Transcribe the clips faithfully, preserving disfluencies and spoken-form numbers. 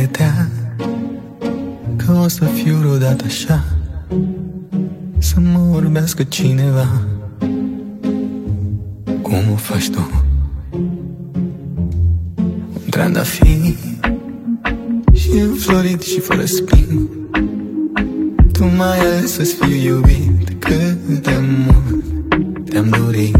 credea că o să fiu vreodată așa, să mă vorbească cineva cum o faci tu. Un trandafir și înflorit și fără spin, tu m-ai ales să-ți fiu iubit. Cât de mult te-am dorit.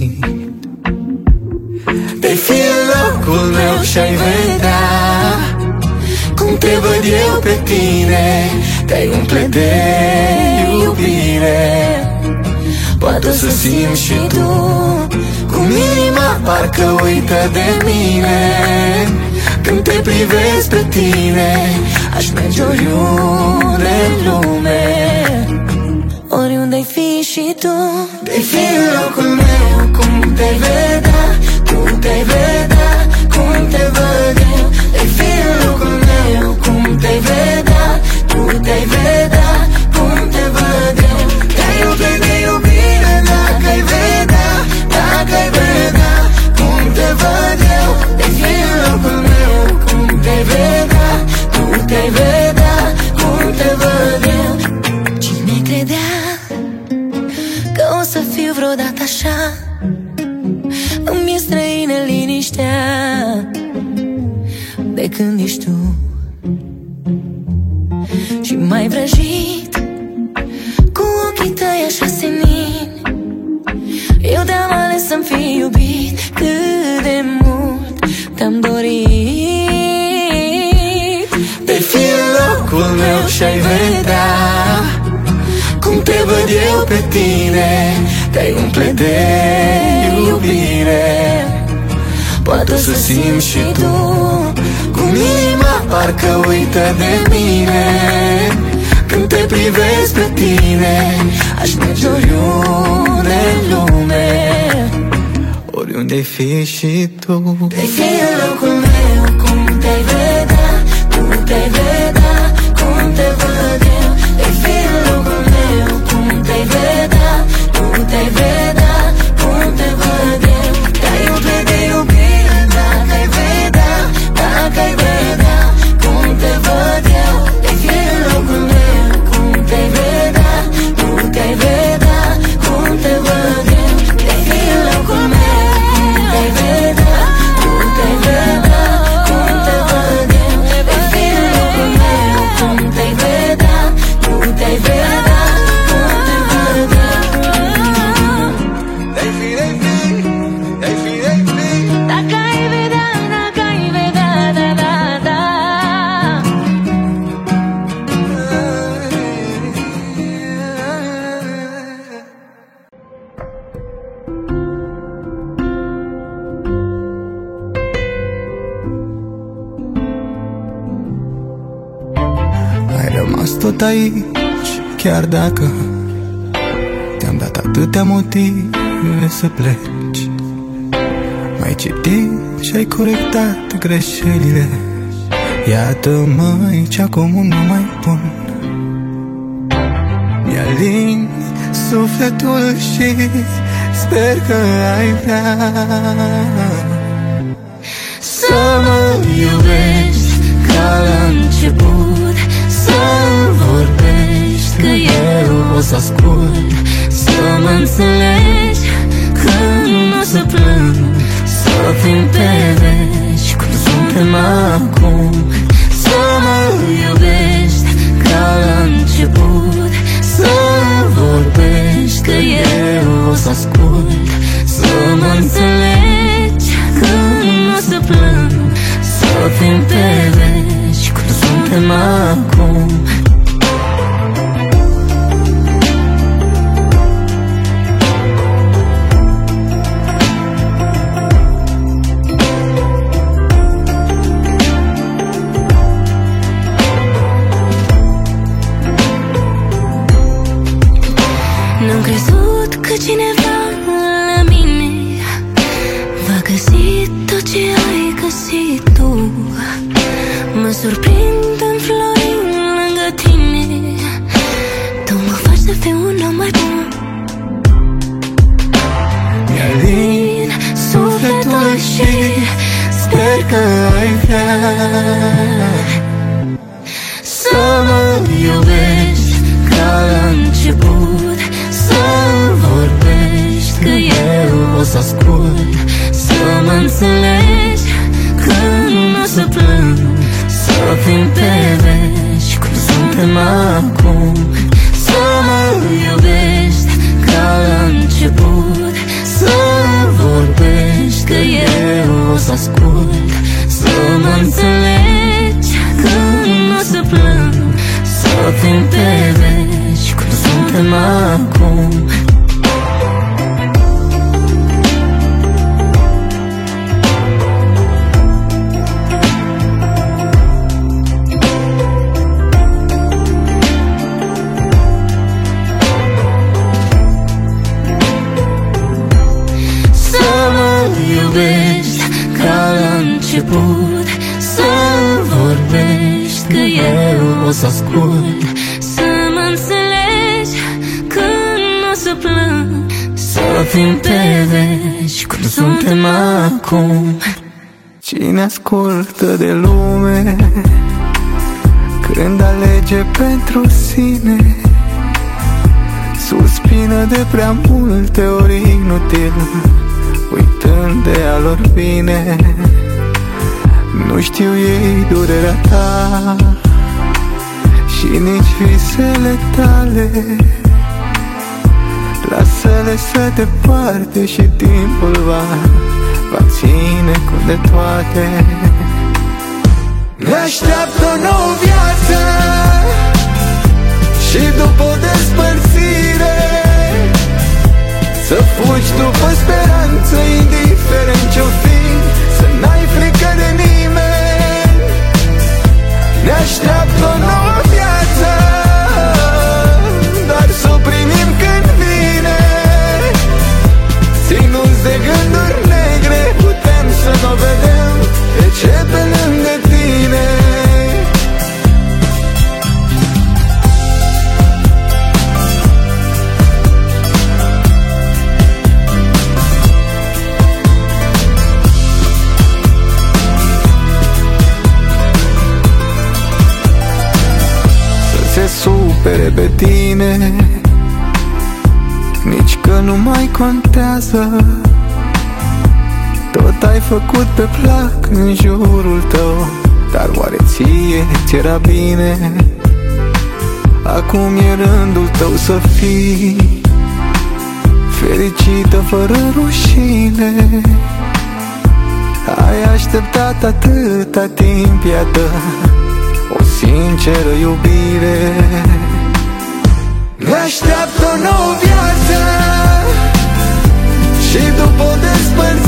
Te-ai fi în locul meu și-ai vedea cum te văd eu pe tine. Te-ai umple de iubire. Poate o să simți și tu cum inima parcă uită de mine. Când te privesc pe tine, aș merge oriunde în lume. Oriunde-ai fi și tu. Te-ai fi în locul meu, cum te-ai vedea. Tu te-ai vedea, cum te văd eu. Te-ai fi în locul meu, cum te-ai vedea. Tu te-ai vedea, cum te văd eu. Te-ai umple de iubire dacă-ai vedea. Dacă-ai vedea, cum te văd eu. Te-ai fi în locul meu, cum te-ai vedea. Tu te-ai vedea, cum te văd eu. Cine credea că o să fiu vreodată așa? Îmi e străină liniștea de când ești tu. Și m-ai vrăjit cu ochii tăi așa senin. Eu te-am ales să-mi fi iubit. Cât de mult te-am dorit. Te-ai fi în locul meu și-ai vedea cum te văd eu pe tine. Te-ai umple de iubire. Poate o să simți și tu cum inima parcă uită de mine. Când te privesc pe tine, aș merge oriunde în lume. Oriunde-ai fi și tu. Te-ai fi în locul meu, cum te-ai vedea. Tu te-ai vedea, cum te văd eu. Te-ai fi în locul meu, cum te-ai vedea. Tu te-ai vedea, cum te văd eu. Te-ai umple de iubire dacă-ai vedea. Dacă-ai vedea, cum te văd eu. Te-ai fi în locul meu, cum te-ai vedea. Tu te-ai vedea, cum te văd eu. Te-ai fi în locul meu, cum te-ai vedea. Tu te-ai vedea, cum te văd eu. Te-ai fi în locul meu, cum te-ai vedea. Tu te-ai vedea, cum te văd eu. Te-ai fi, te-ai fi, te-ai fi, te-ai fi. Dacă ai vedea, dacă ai vedea, da, da, da. Ai rămas tot aici, chiar dacă te-am dat atâtea motive să pleci. M-ai citit și ai corectat greșelile. Iată-mă aici, acum nu mai pun. Mi-alin sufletul și sper că ai vrea să mă iubești ca la început. Să-mi vorbești că eu o să ascult. Să mă înțelegi când nu o să plâng. Să fim pe veci cum suntem acum. Să mă iubești ca la început. Să-mi vorbești că eu o să ascult. Să mă înțelegi când nu o să plâng. Să fim pe veci cum suntem acum. N-am crezut că cineva la mine va găsi tot ce ai găsit tu. Mă surprind înflorind lângă tine. Tu mă faci să fiu un om mai bun. Mi-alin sufletul și sper că ai vrea iubești ca la început, să vorbești că eu o să ascult, să mă înțelegi când nu o să plâng, să fim pe veci cum suntem acum. Să mă iubești ca la început, să vorbești că eu o să ascult, să mă înțelegi când nu o să plâng, să fim pe veci cum suntem acum. Iubești ca la început, să vorbești că eu o să ascult, să mă înțelegi când o să plâng, să fim pe veci cum suntem acum. Cine ascultă de lume când alege pentru sine, suspină de prea multe ori inutil, uitând de a lor bine. Nu știu ei durerea ta și nici visele tale. Lasă-le să te poarte și timpul va, va ține cont de toate. Ne așteaptă o nouă viață și după o despărțire să fugi după speranță, indiferent ce-o fi, să n-ai frică de nimeni. Ne așteaptă o nouă viață, dar să o primim când vine. Ținuți de gânduri negre, putem să n-o vedem de ce pe lângă tine. Se supere pe tine, nici că nu mai contează. Tot ai făcut pe plac în jurul tău, dar oare ție ți-era bine? Acum e rândul tău să fii fericită fără rușine. Ai așteptat atâta timp, iată o sinceră iubire. Ne așteaptă o nouă viață și după o despărțire